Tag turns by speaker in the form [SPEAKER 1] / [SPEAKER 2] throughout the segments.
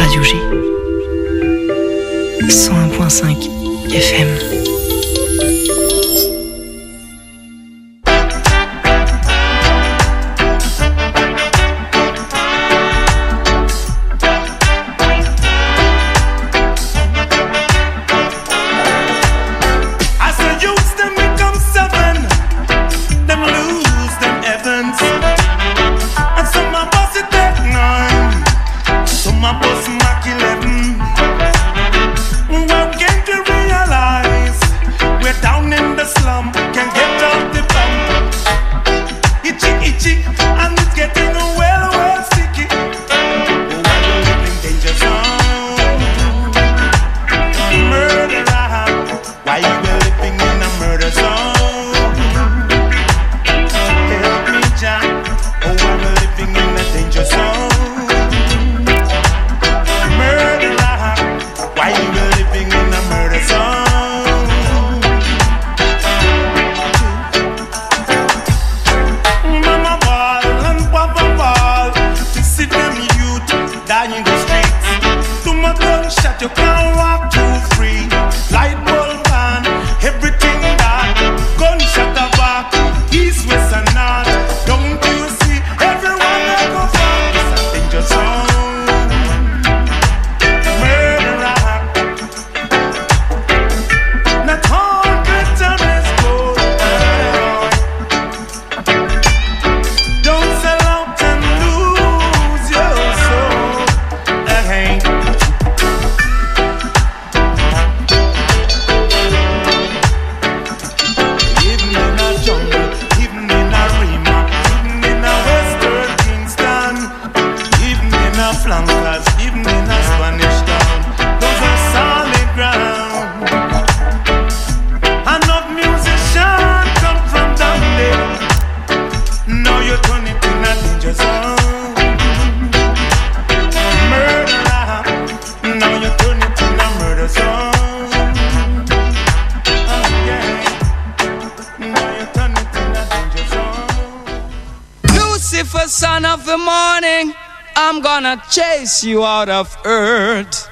[SPEAKER 1] Radio G. 101.5 FM.
[SPEAKER 2] Chase you out of earth.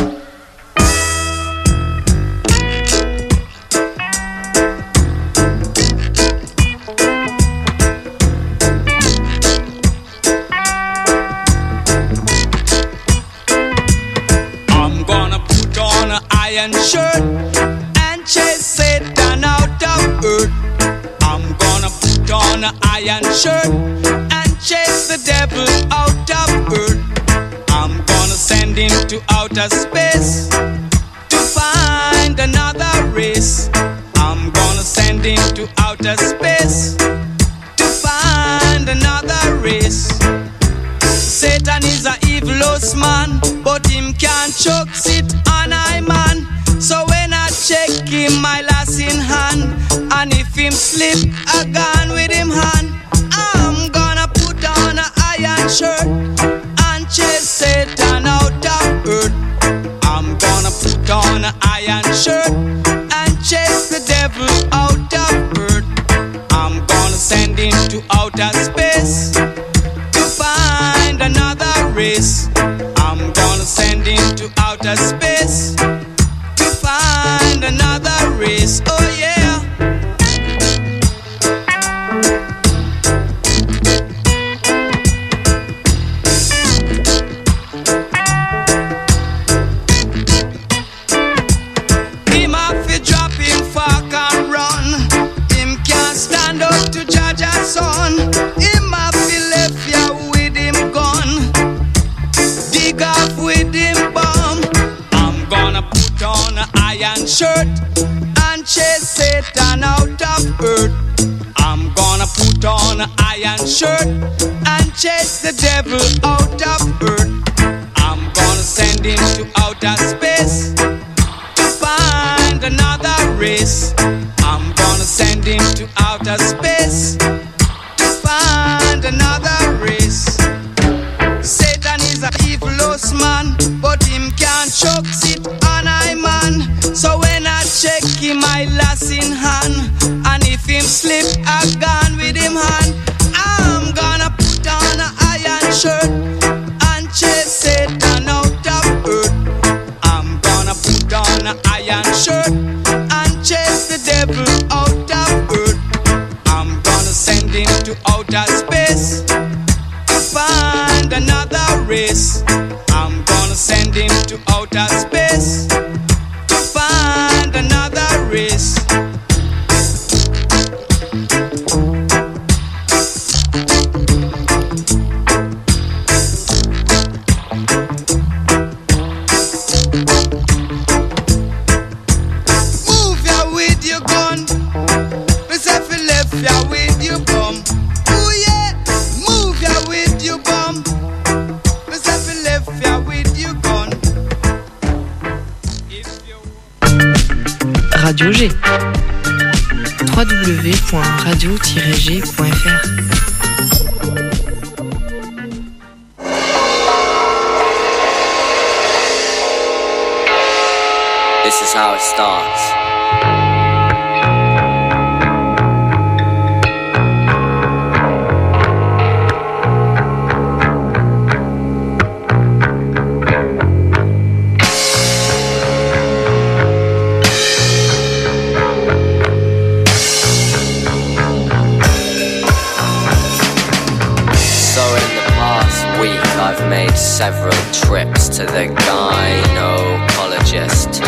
[SPEAKER 2] I'm gonna put on an iron shirt and chase Satan out of earth. I'm gonna put on an iron shirt and chase the devil out of earth. I'm gonna send him to outer space to find another race. I'm gonna send him to outer space to find another race. Satan is a evilous man, but him can't choke sit on I man. So when I check him, my lass in hand, and if him slip, I gone with him hand. I'm gonna put on an iron shirt and chase Satan out of earth. I'm gonna put on an iron shirt and chase the devil out of earth. I'm gonna send him to outer space to find another race. I'm gonna send him to outer space to find another race. Oh yeah. Son, him a fi left ya with him gun, dig off with him bomb. I'm gonna put on an iron shirt and chase Satan out of earth. I'm gonna put on an iron shirt and chase the devil out of earth. I'm gonna send him to outer space to find another race. I'm gonna send him to outer space find another race. Satan is a evilous man, but him can't choke sit on I man. So when I check him, I lass in hand, and if him slip, I gone with him hand. I'm gonna put on an iron shirt space to find another race. I'm gonna send him to outer space to find another race. Move ya with your gun, myself left ya with your bum. Ooh yeah, move ya with your bum, myself left ya with your gun.
[SPEAKER 1] Radio G. www.radio-g.fr.
[SPEAKER 3] This is how it starts. I've made several trips to the gynecologist.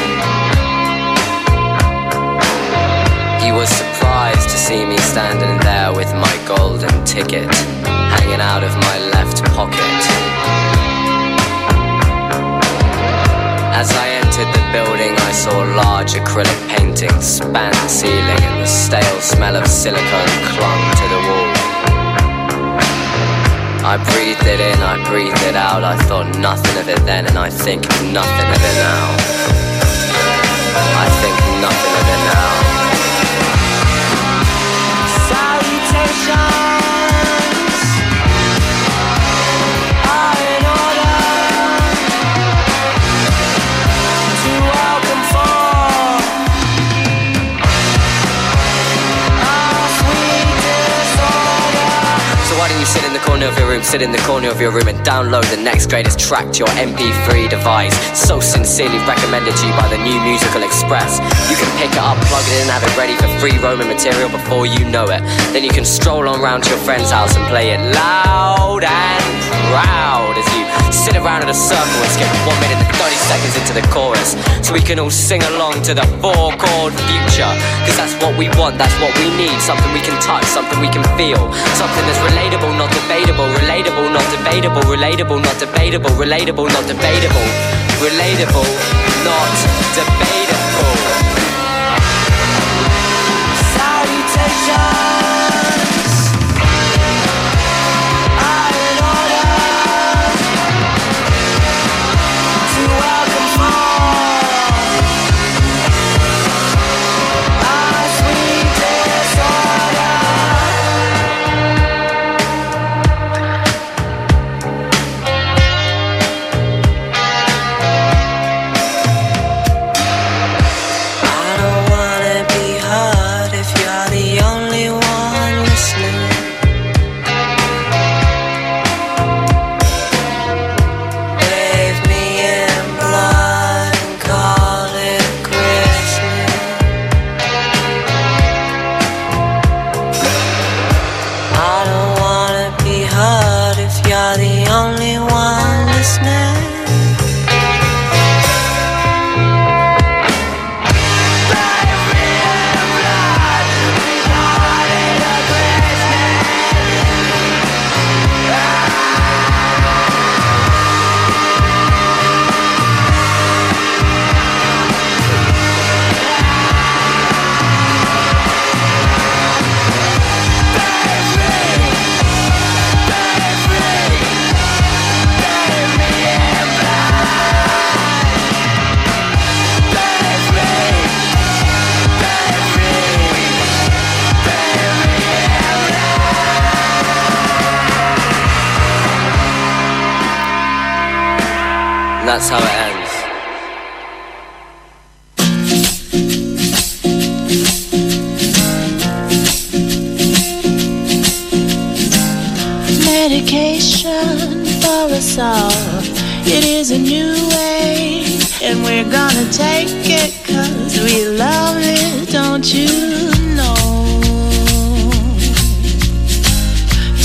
[SPEAKER 3] He was surprised to see me standing there with my golden ticket hanging out of my left pocket. As I entered the building, I saw large acrylic paintings span the ceiling, and the stale smell of silicone clung to the wall. I breathed it in, I breathed it out. I thought nothing of it then, and I think nothing of it now. I think nothing of it now. Salutations are in order to welcome for our sweet disorder. So why don't you sit in the corner of your room, sit in the corner of your room and download the next greatest track to your MP3 device. So sincerely recommended to you by the New Musical Express. You can pick it up, plug it in, have it ready for free roaming material before you know it. Then you can stroll on round to your friend's house and play it loud and proud as you sit around in a circle and skip 1 minute and 30 seconds into the chorus, so we can all sing along to the 4-chord future. Cause that's what we want, that's what we need. Something we can touch, something we can feel, something that's relatable, not debatable. Relatable, not debatable. Relatable, not debatable. Relatable, not debatable. Relatable, not debatable. Salutations are in order to welcome our sweet disorder. That's how it ends.
[SPEAKER 4] Medication for us all. It is a new way, and we're gonna take it 'cause we love it, don't you know?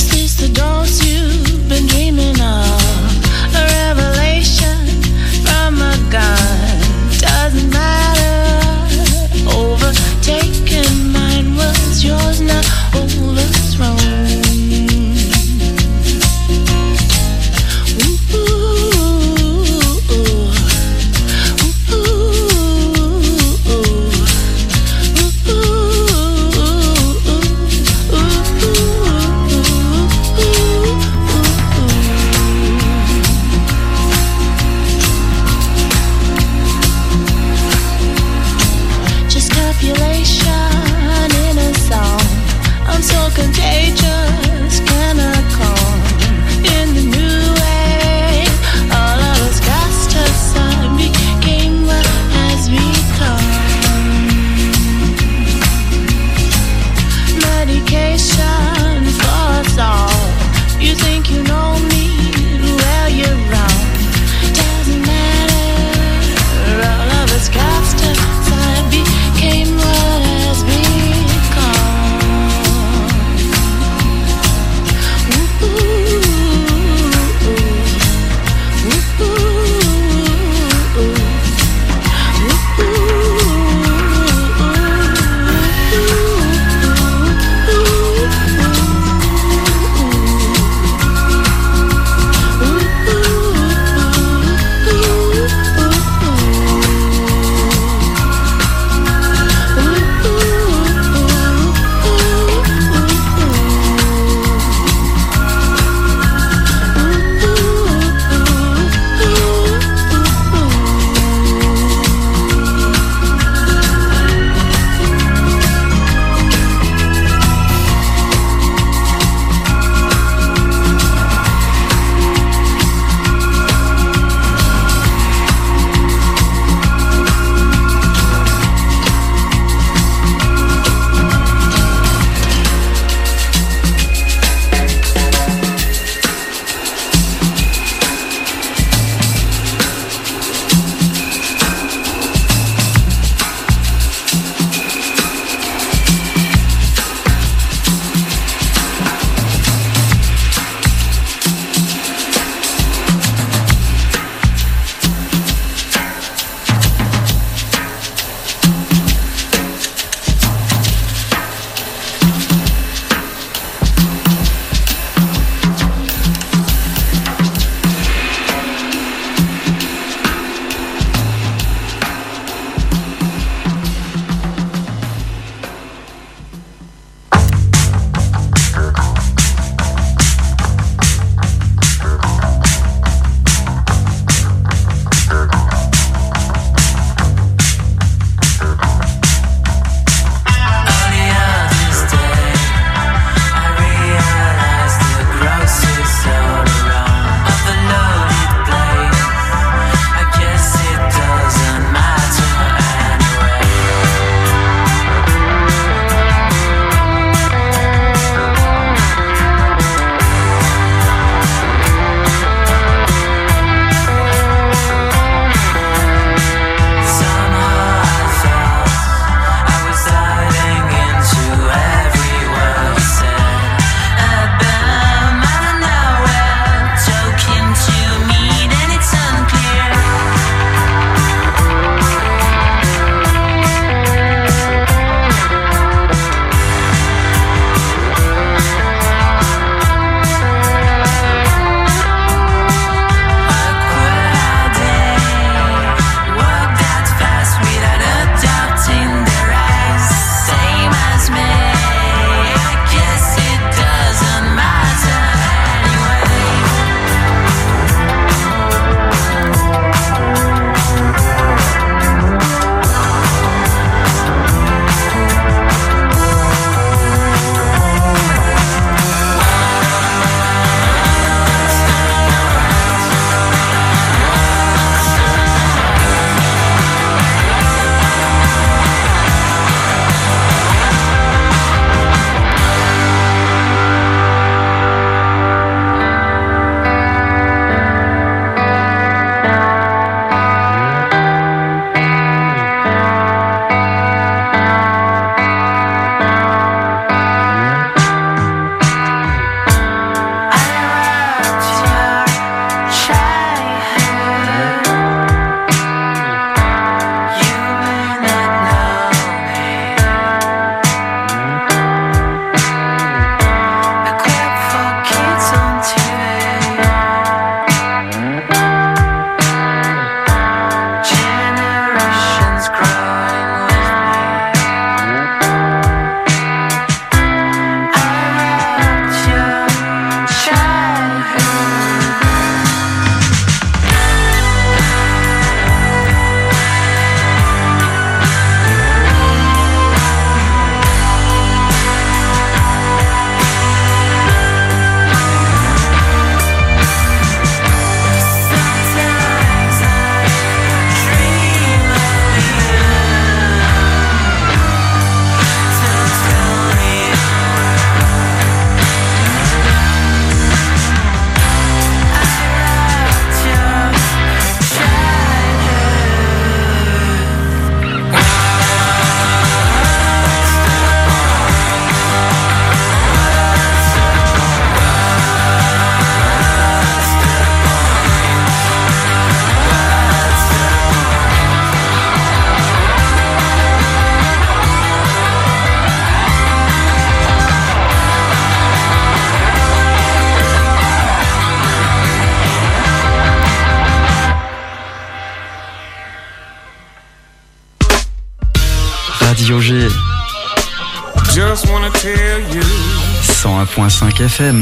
[SPEAKER 5] Angers.
[SPEAKER 6] Just wanna tell you.
[SPEAKER 5] 101.5 FM.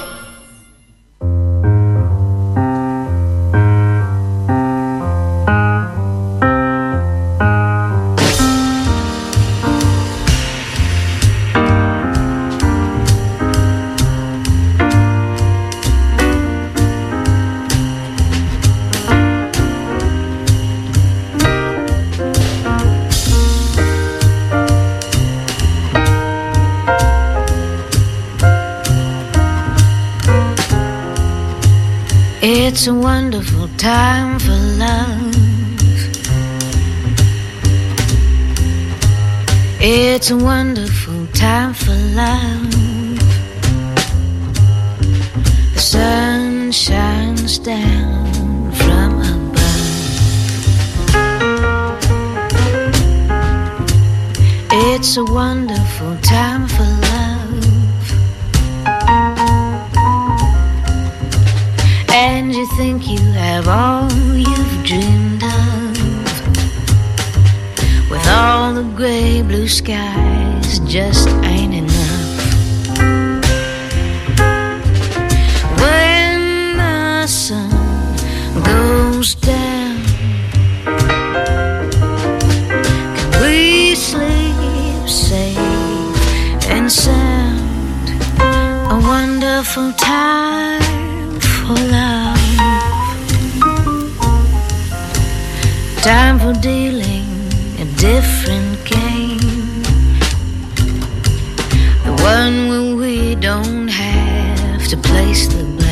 [SPEAKER 4] It's a wonderful time for love. It's a wonderful time for love. The sun shines down from above. It's a wonderful time for love. And you think you have all you've dreamed of, with all the gray blue skies just ain't enough. When the sun goes down, can we sleep safe and sound? A wonderful time for love. Time for dealing a different game, the one where we don't have to place the blame.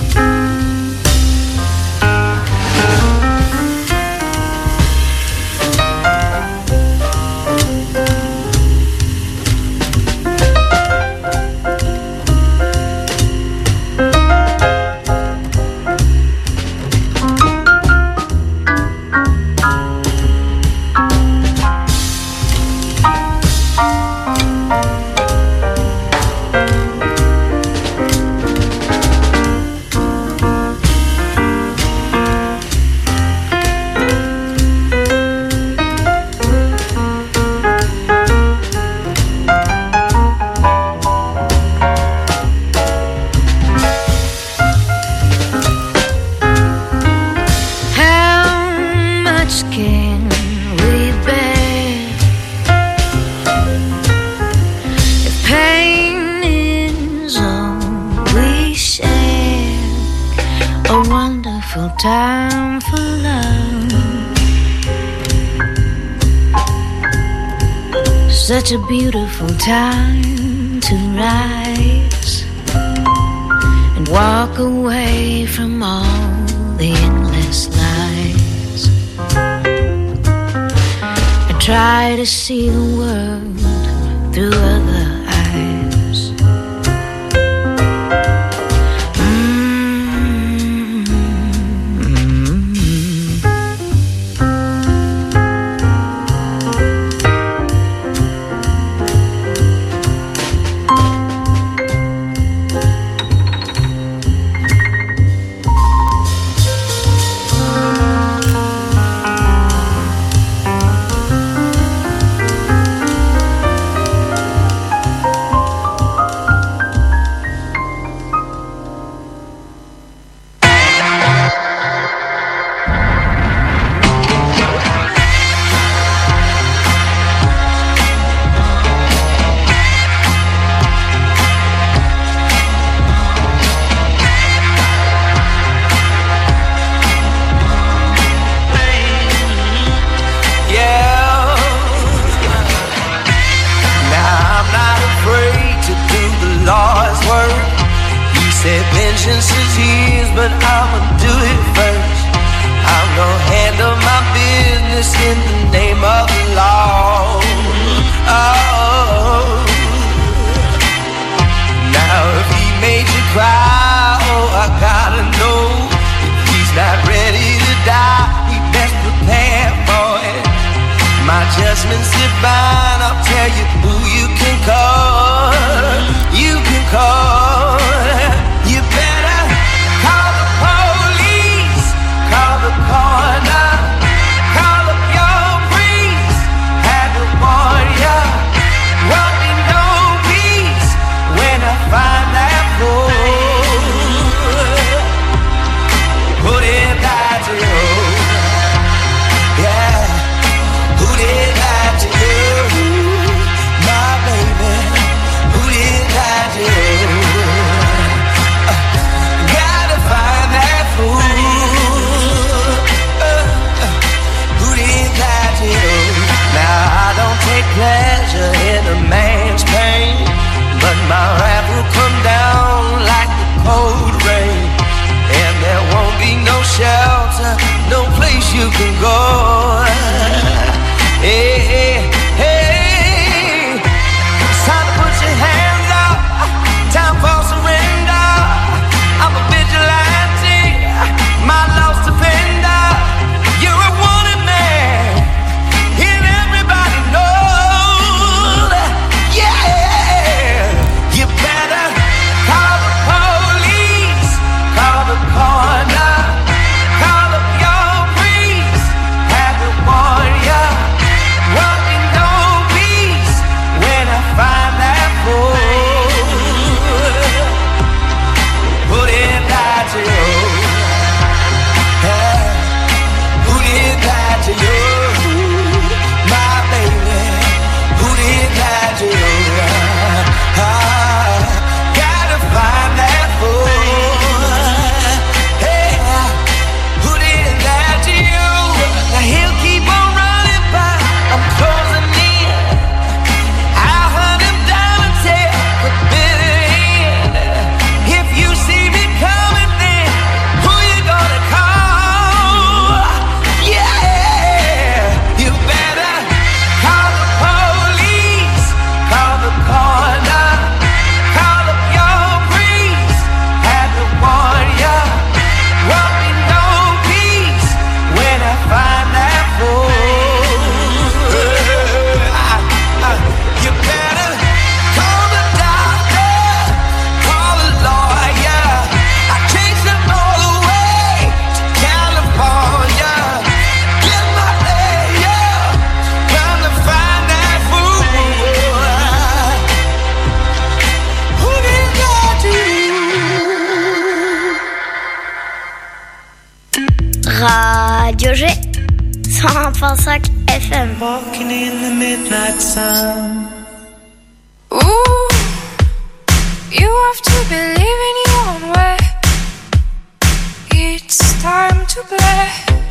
[SPEAKER 4] Time for love, such a beautiful time to rise and walk away from all the endless lies, and try to see the world through other eyes.
[SPEAKER 7] Vengeance is his, but I'ma do it first. I'm gonna handle my business in the name of the law. Oh, now if he made you cry, oh, I gotta know. If he's not ready to die, he best prepare for it. My judgment's divine, I'll tell you who you can call. You can call. You better call the police, call the coroner, call up your priest, have to warn ya.
[SPEAKER 8] Roger, 101.5 FM.
[SPEAKER 7] Walking in the midnight sun.
[SPEAKER 9] Ooh, you have to believe in your own way. It's time to play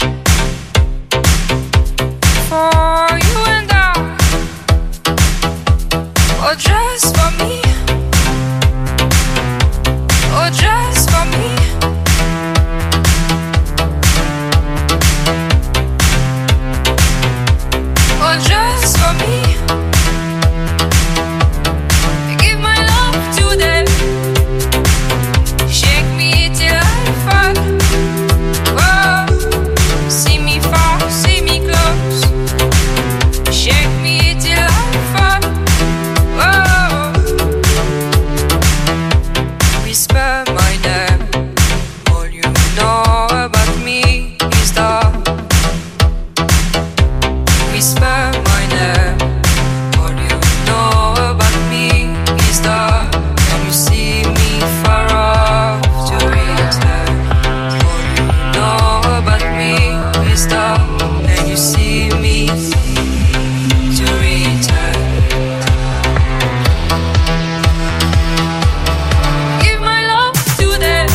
[SPEAKER 9] for you and I, or just for me, or just for me. Or just for me. Give my love to them. Shake me till I fall. Whoa. See me fall, see me close. Shake me till I fall. Whoa. Whisper my name. All you know about me is the whisper my name. All you know about me is the can you see me far off to return? All you know about me is the can you see me to return? Give my love to them.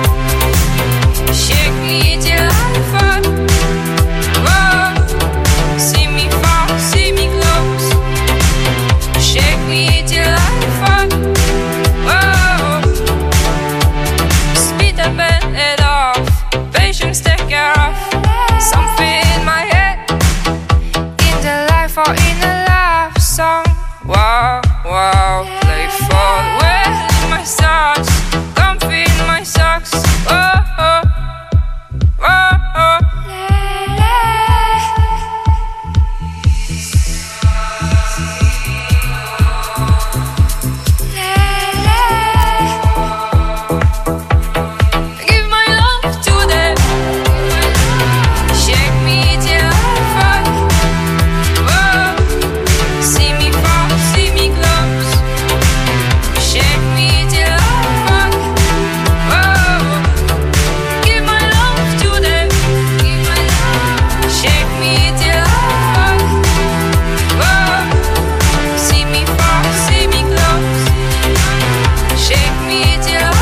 [SPEAKER 9] Shake me till I fall. Whoa. See me fall, see me close. Shake me till I fall. Whoa. Speed up and head off. Patience take care of. Something in my head. In the life or in a love song. Wow, wow. Playful. Where in my socks? Comfy in my socks. Oh, oh. Oh, oh. Give my love to them. Shake me till I fall. Whoa. See me fall, see me close. Shake me till I fall. Whoa. Give my love to them. Shake me till I fall. Whoa. See me fall, see me close. Shake me till I fall.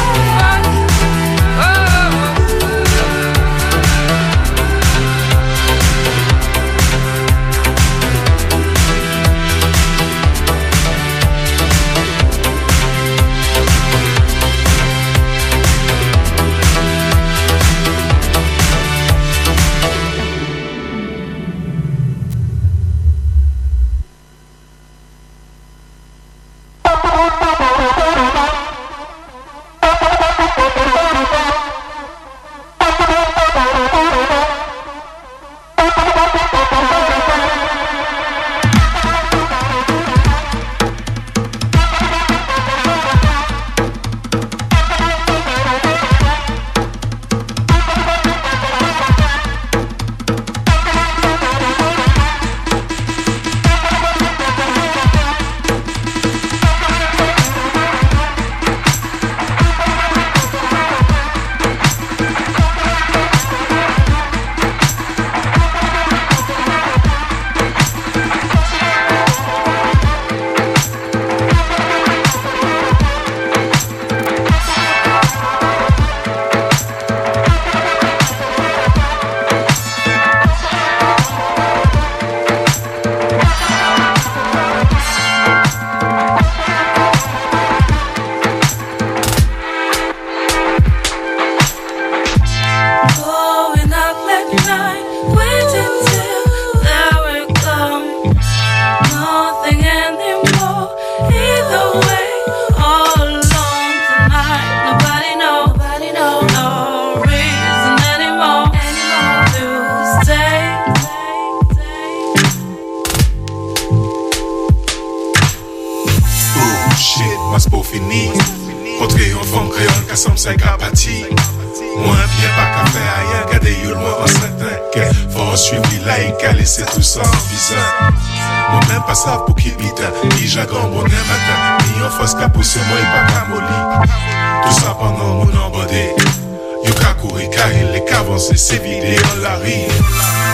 [SPEAKER 9] Going out late night, waiting till the hour come. Nothing anymore, either way, all alone tonight. Nobody know, no reason anymore to stay.
[SPEAKER 6] Oh shit, mas pas fini. Contre yon femme créole qui semble sa capati. Moi bien pas qu'à faire ailleurs, gardez yon moi en certain que faut suivre l'île qu'à laisser tout ça en visant. Moi même pas ça pour qui bita, ni jagon bon matin, ni en force qu'à pousser moi et pas qu'à molli. Tout ça pendant mon embandé. Yo ka courir car il est qu'avancer, c'est vidé en la rue.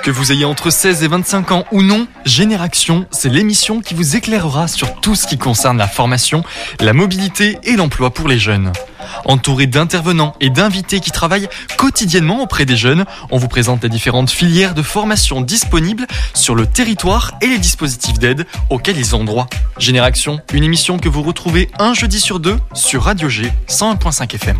[SPEAKER 10] Que vous ayez entre 16 et 25 ans ou non, Génération, c'est l'émission qui vous éclairera sur tout ce qui concerne la formation, la mobilité et l'emploi pour les jeunes. Entouré d'intervenants et d'invités qui travaillent quotidiennement auprès des jeunes, on vous présente les différentes filières de formation disponibles sur le territoire et les dispositifs d'aide auxquels ils ont droit. Génération, une émission que vous retrouvez un jeudi sur deux sur Radio G 101.5 FM.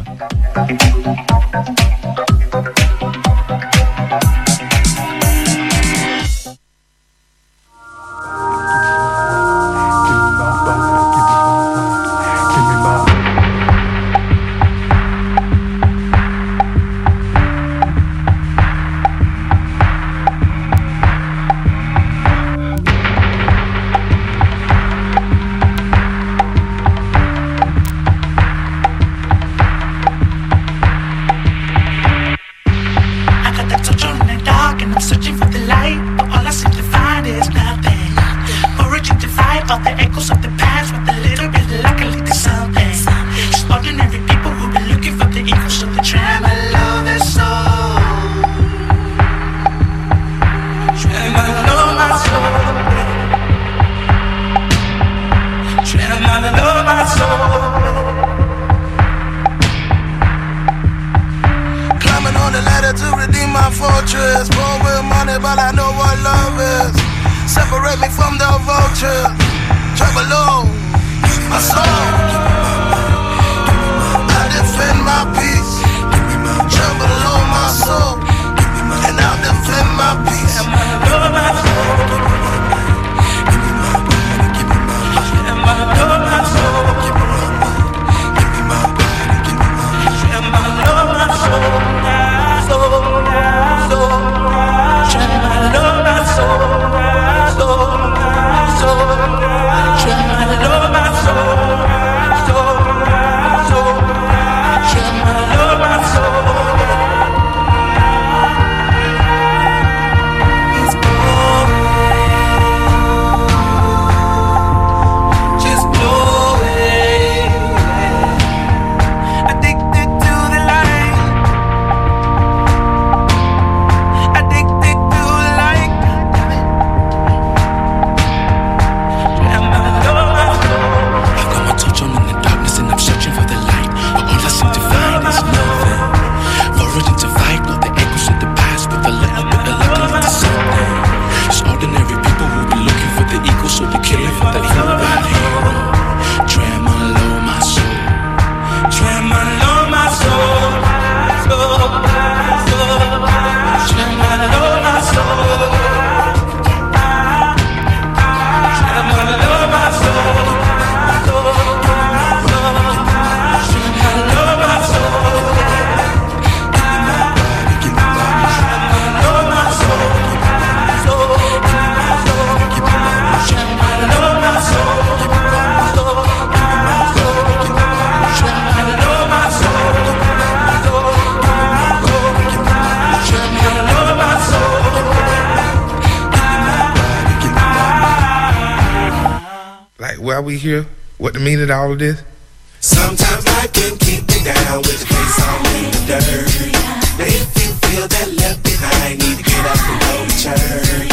[SPEAKER 11] We hear what the meaning of all of this?
[SPEAKER 12] Sometimes life can keep you down with your face all in the dirt. But if you feel that left behind, need to get up and go to church.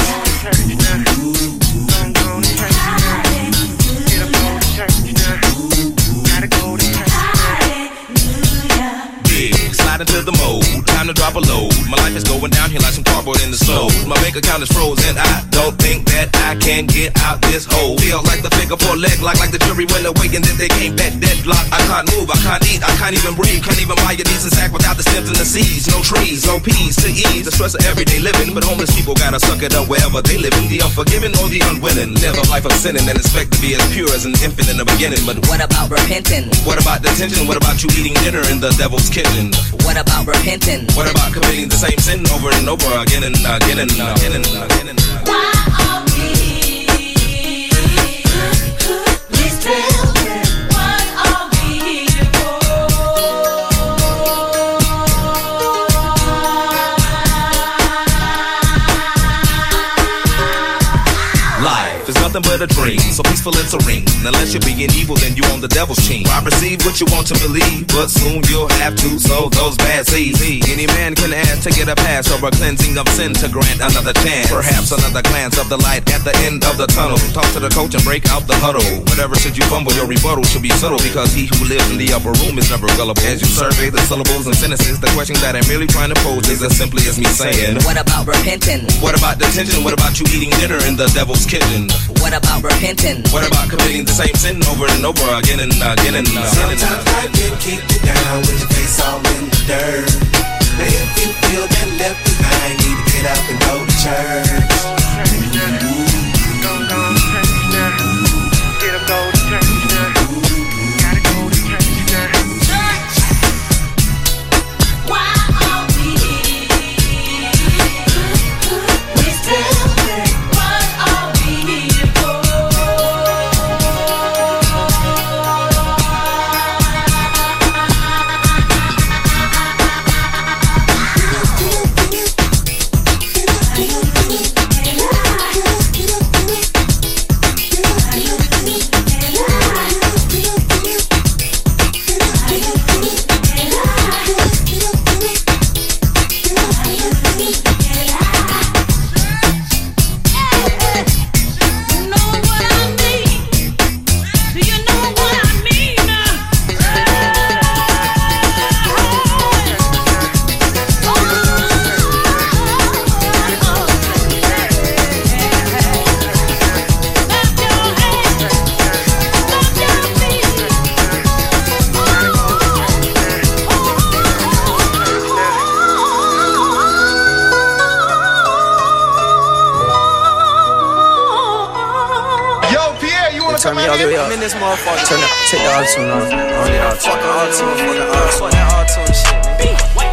[SPEAKER 13] Into the mode, time to drop a load. My life is going downhill like some cardboard in the snow. My bank account is frozen. I don't think that I can get out this hole. Feel like the figure 4 leg lock, like the jury went away and then they came back deadlocked. I can't move, I can't eat, I can't even breathe. Can't even buy a decent sack without the stems and the seeds. No trees, no peas to ease the stress of everyday living. But homeless people gotta suck it up wherever they live. The unforgiving or the unwilling live a life of sinning and expect to be as pure as an infant in the beginning. But
[SPEAKER 3] what about repenting?
[SPEAKER 13] What about detention? What about you eating dinner in the devil's kitchen?
[SPEAKER 3] What about repenting?
[SPEAKER 13] What about committing the same sin over and over again and again and again and again and again?
[SPEAKER 4] Why are we children? What are we here for?
[SPEAKER 13] Life is nothing but a dream, so peaceful peaceful and serene. Unless you're being evil, then you on the devil's team. I perceive what you want to believe, but soon you'll have to sow those bad seeds. Any man can add to get a pass or a cleansing of sin to grant another chance. Perhaps another glance of the light at the end of the tunnel. Talk to the coach and break out the huddle. Whatever should you fumble, your rebuttal should be subtle, because he who lives in the upper room is never gullible. As you survey the syllables and sentences, the question that I'm merely trying to pose is as simply as me saying,
[SPEAKER 3] what about repenting?
[SPEAKER 13] What about detention? What about you eating dinner in the devil's kitchen?
[SPEAKER 3] What about repenting?
[SPEAKER 13] What about committing the same sin over and over again and again and again?
[SPEAKER 12] Sometimes I can keep you down with your face all in the dirt. Now if you feel that left behind, need to get up and go to church. Go to church now. Get up, go to church now. Gotta go to church now. Church! Why are we here? We still think, what are we here for?
[SPEAKER 14] Turn me all the way up. I'm in this motherfucker. Turn it, take the auto-tune off. Fuck the auto-tune, fuck that auto-tune shit, man.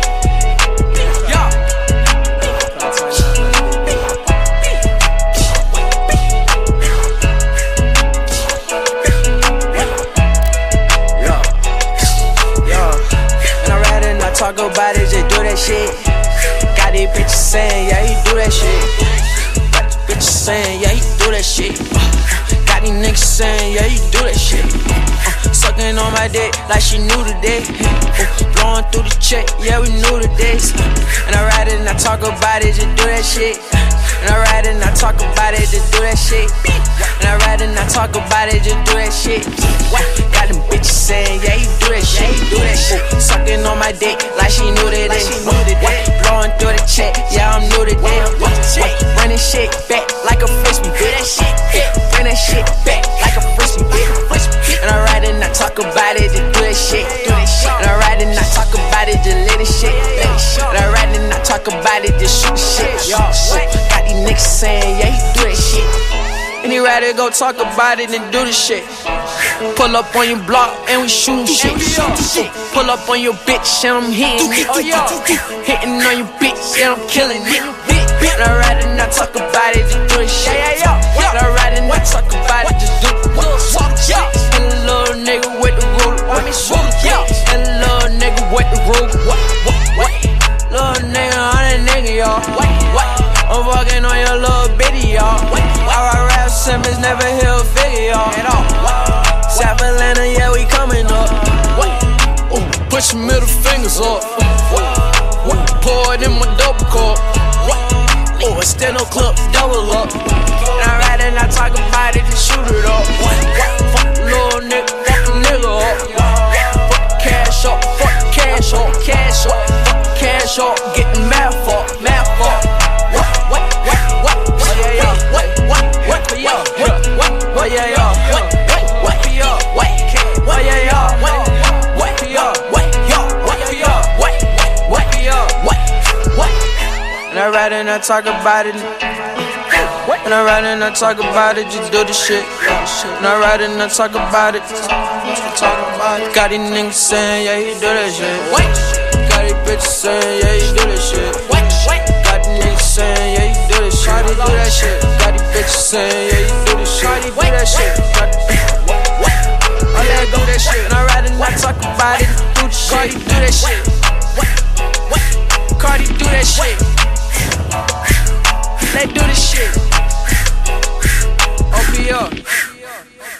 [SPEAKER 14] And I ride and I talk about it, just do that shit. Got these bitches saying, yeah, he do that shit. Got these bitches saying, yeah, he do that shit. Got these niggas saying, yeah, you do that shit. Sucking on my dick like she knew today. Blowing through the check, yeah, we knew the days. And I ride it and I talk about it, just do that shit. And I ride it and I talk about it, just do that shit. And I ride it and I talk about it, just do that shit. Got them bitches saying, yeah, you do that shit, do that shit. Sucking on my dick like she knew today. Blowing through the check, yeah, I'm new today. Running shit back like a frisbee, bitch. Bring that shit back like a frisbee, bitch. And I ride it and I talk about it, just do that shit. And I ride it and I talk about it, just let it shit. And I ride it and I talk about it, just shoot the shit. Got these niggas saying, yeah, he do that shit. And he rather go talk about it than do the shit. Pull up on your block and we shootin' shit. Pull up on your bitch and I'm hitting it. Hitting on your bitch and I'm killing it. And I ride and I talk about it, just do the shit. And I ride and I talk about it, just do the shit. And a little nigga with the ruler, and a little nigga with the ruler. Little nigga on that nigga, y'all. I'm fucking on your little bitty, y'all. I rap Simmons, never hear a figure, y'all. South Atlanta, yeah, we coming up. Put your middle fingers up. Pour it in my double cup. Oh, a steno clip, double up. And I ride and I talk about it and shoot it up. Fuck little nigga, fuck a nigga up. Fuck cash up, fuck cash up, cash up. Fuck cash up, get the math up, math up. And I ride and I talk about it. And I ride and I talk about it, just do the shit. And I ride and I talk about it. Got these niggas saying, yeah, you do that shit. Got these bitches saying, yeah, you do that shit. Got these niggas saying, yeah, you do that shit. Shawty do that shit. Got these bitches saying, yeah, you do this shit. Shawty do that shit. I let go that shit. And I ride and I talk about it, do the shit. Cardi do that shit. Cardi do that shit. They do this shit. OP up.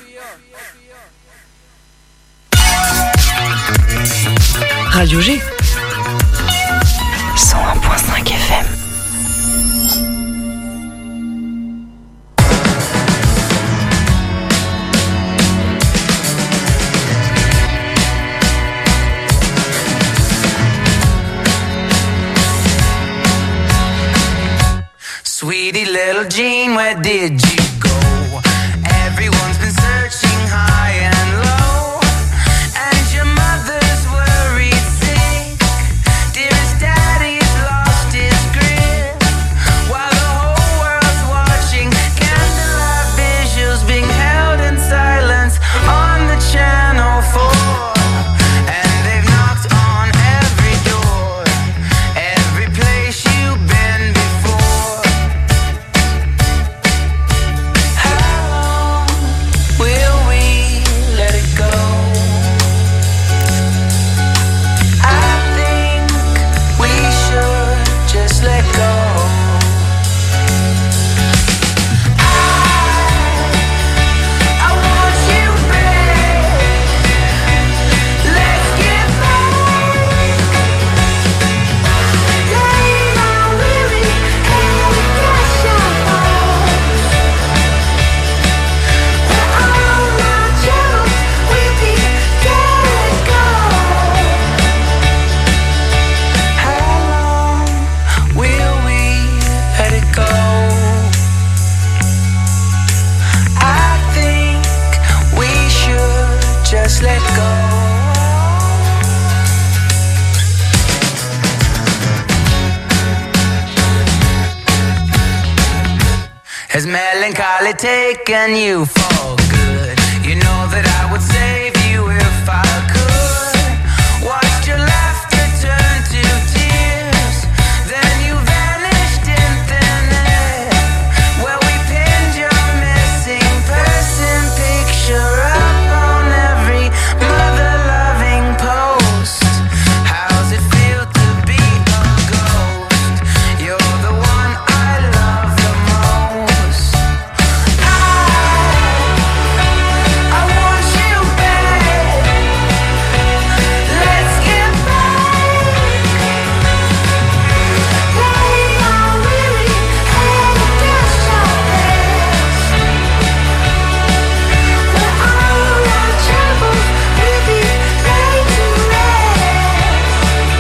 [SPEAKER 1] Radio G. 101.5 FM.
[SPEAKER 7] Sweetie little Jean, where did you go? Everyone's been searching high and low, and your mother's worried sick. Dearest daddy's lost his grip, while the whole world's watching. Candlelight visuals being held in silence on the channel 4. And they've knocked on every door, every place you've been before. Will we let it go? I think we should just let go. I want you back. Let's get back. Lay my weary head against your bones. All my troubles will be let go. How long will we let it go? I think we should just let go. Has melancholy taken you for good? You know that I would save you if I could. Watched your laughter turn to tears, then you vanished in thin air. Well, we pinned your missing person picture up on every mother-loving post. How's it feel to be a ghost? You're the one I love the most. I want you back. Let's get back. Lay my weary head against your breast, where all our troubles will be laid to rest.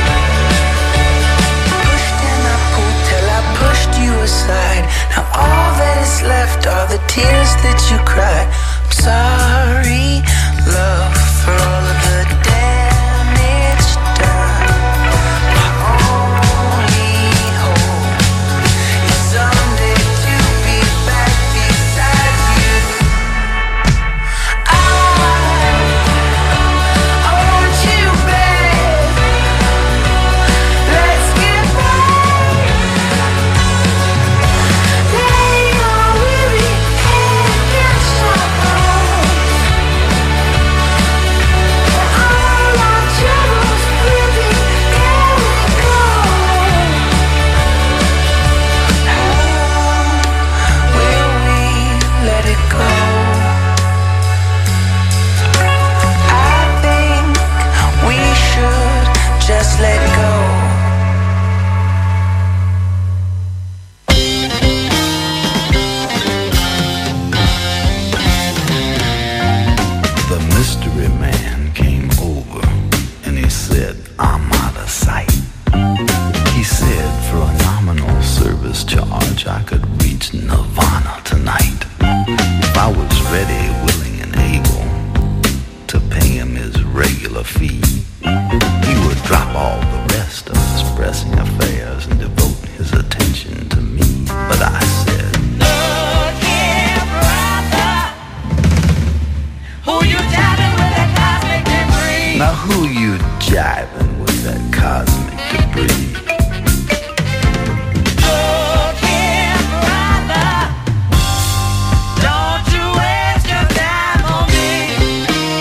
[SPEAKER 7] Pushed and I pulled till I pushed you aside. Now all that is left are the tears that you cried. I'm sorry, love, for all of the damage done. My only hope is someday to be back beside you. I want you back. Let's get back. Lay my weary head against your bones. All our troubles will be let go. How will we let it go? I think we should just let go.
[SPEAKER 15] The mystery man came over and he said, I'm out of sight. He said for a nominal service charge I could reach Nirvana tonight. If I was ready, willing and able to pay him his regular fee, he would drop all the rest of his pressing affairs and devote his attention to me. But I said, now who you jiving with that cosmic debris?
[SPEAKER 7] Don't you waste your time on me.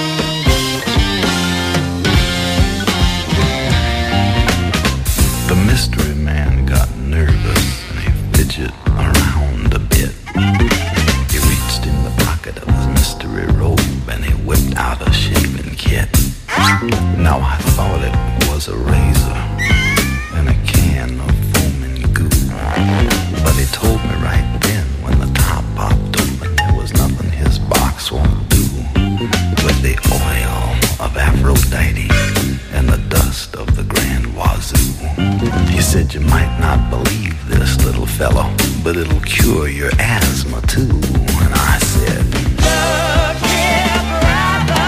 [SPEAKER 15] The mystery man got nervous and he fidgeted around a bit. He reached in the pocket of his mystery robe and he whipped out a shaving kit. Now I thought it was was a razor and a can of foaming goo. But he told me right then when the top popped open, there was nothing his box won't do. With the oil of Aphrodite and the dust of the Grand Wazoo. He said you might not believe this, little fellow, but it'll cure your asthma too. And I said,
[SPEAKER 7] look here, brother,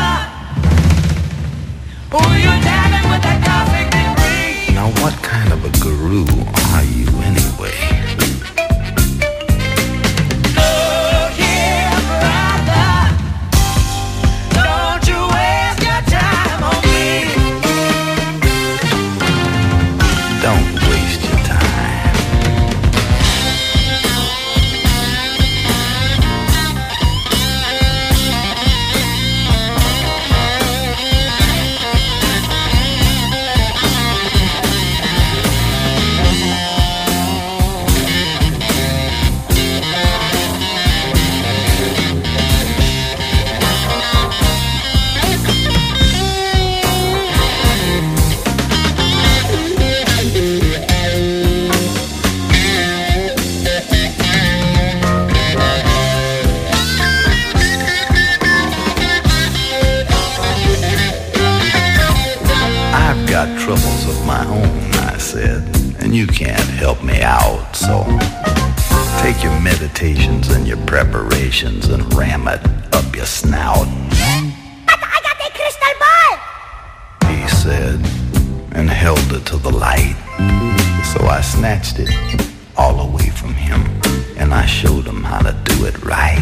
[SPEAKER 7] who you dabbing with that cosmic debris?
[SPEAKER 15] now what kind of a guru are you anyway?
[SPEAKER 7] Look here, brother, don't you waste your time on me.
[SPEAKER 15] Don't waste your time. I've got troubles of my own, I said, and you can't help me out, so take your meditations and your preparations and ram it up your snout,
[SPEAKER 8] I got the crystal ball!
[SPEAKER 15] he said, and held it to the light. So I snatched it all away from him, and I showed him how to do it right.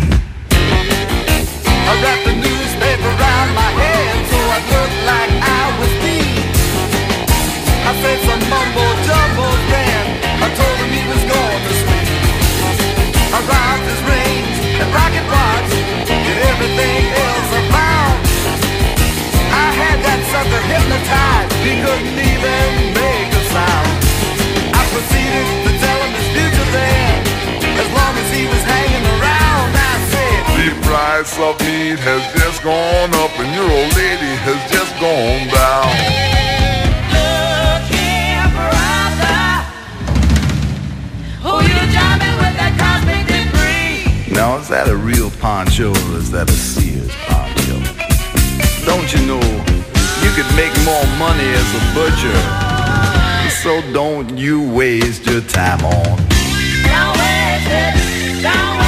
[SPEAKER 7] I wrapped the newspaper around my head so I looked like I was deep. I said some mumbo jumbo then I told him he was going to sleep. I robbed his rings and rocket watch and everything else around. I had that sucker hypnotized, he couldn't even make a sound. I proceeded to tell him his future there, as long as he was hanging around. I said,
[SPEAKER 16] the price of meat has just gone up and your old lady has just gone down.
[SPEAKER 7] look here, brother, who you driving with that cosmic debris?
[SPEAKER 15] Now, is that a real poncho or is that a Sears poncho? Don't you know you could make more money as a butcher? So don't you waste your time on.
[SPEAKER 7] Don't waste it, don't waste it.